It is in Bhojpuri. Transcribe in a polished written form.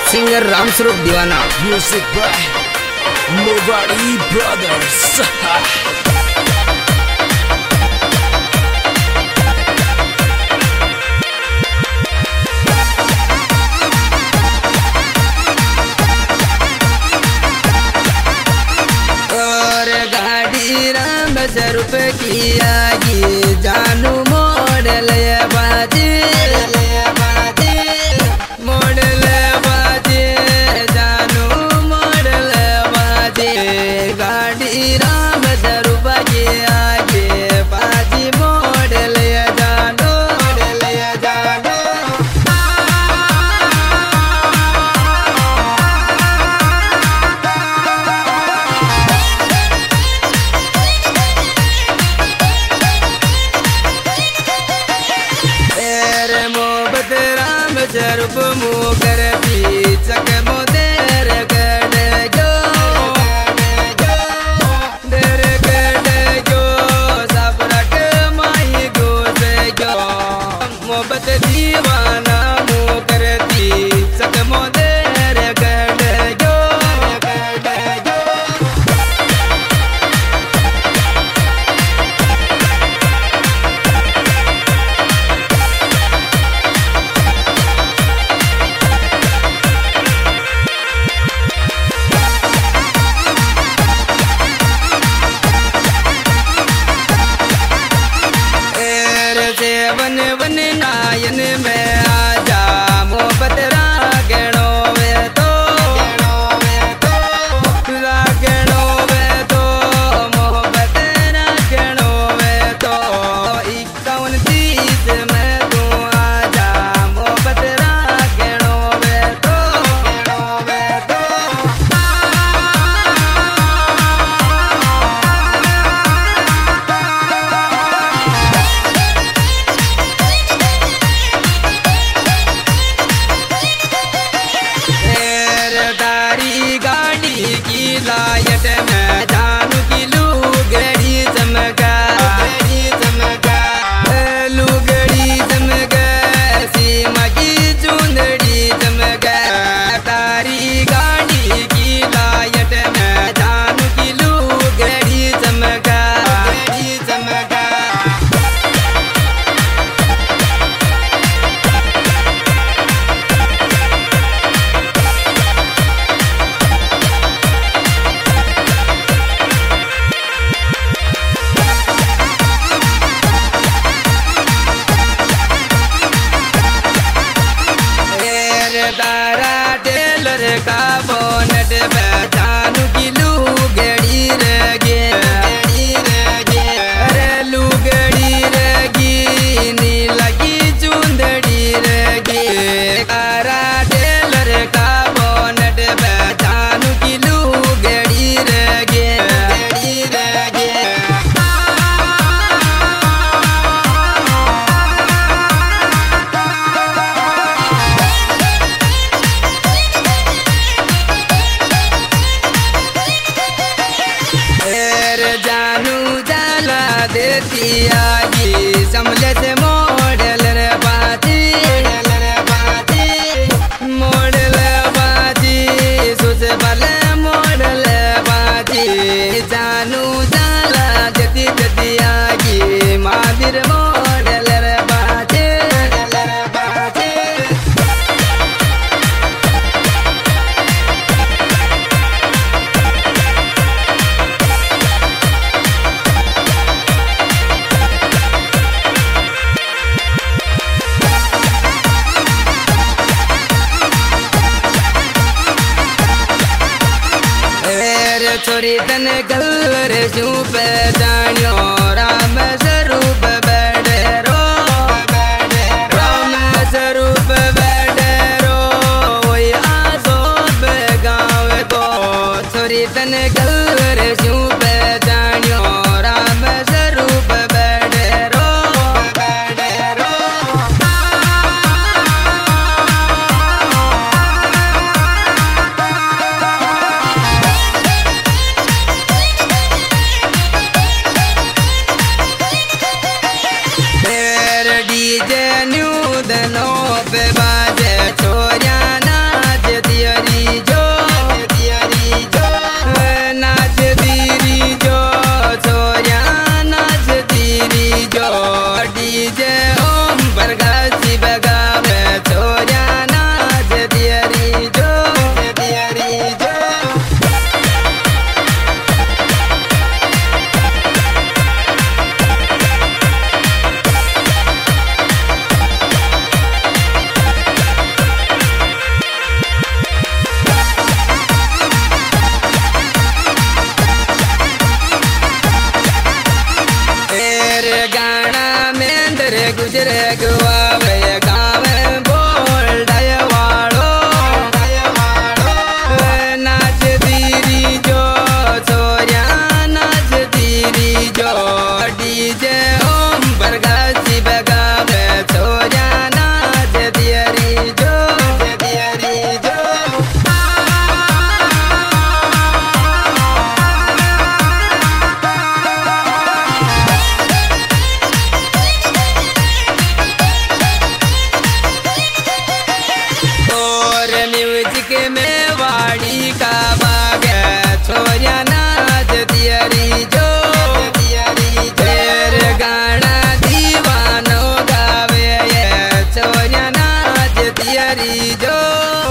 Singer Ram Swaroop Deewana. Music by Mewari brothers. और गाड़ी राम स्वरूप की आगी जानू मॉडल बाजी मॉडल बाजी जानू मॉडल बाजी गाड़ी राम स्वरूप की आगे बाजी मॉडल जानू जानू स्वरूप मुकर चक मोदेर गड गो देर गड गो सापरक माही गो से गो मोहब्बत दीवाना मुकर चक मोदेर गड गो वन वन नायन में आजा मोहब्बत रागणो वे तो रागणो वे तो मोहब्बत रागणो वे तो 51 में तू आजा मोहब्बत रागणो वे तो लायट में जानू की लुगड़ी चमका लुगड़ी चमका सीमा की चुंदड़ी चमका तारी गाड़ी की लायट में जानू की लुगड़ी चमका चमका तारा टेलर का बोनट जानू की लुगड़ी रगे अरे लुगड़ी रगी नीला की चुंदड़ी रगी तारा टेलर का बोनट जानू की लुगड़ी रगे जानू जाला देती आगी समले से मॉडल बाजी मॉडल बाजी सुस भले मॉडल बाजी जानू जाला देती आगी महावीर मॉडल बाजी छोरी तन गलर जू पे जानियो राम स्वरूप बैठो राम स्वरूप बैठो वही आसो गाँव को छोरी तन गलर जू पे जानियो राम स्वरूप बैठो डीजे न्यू दनो पे बाजे छोरिया नाच दियो पियरी जो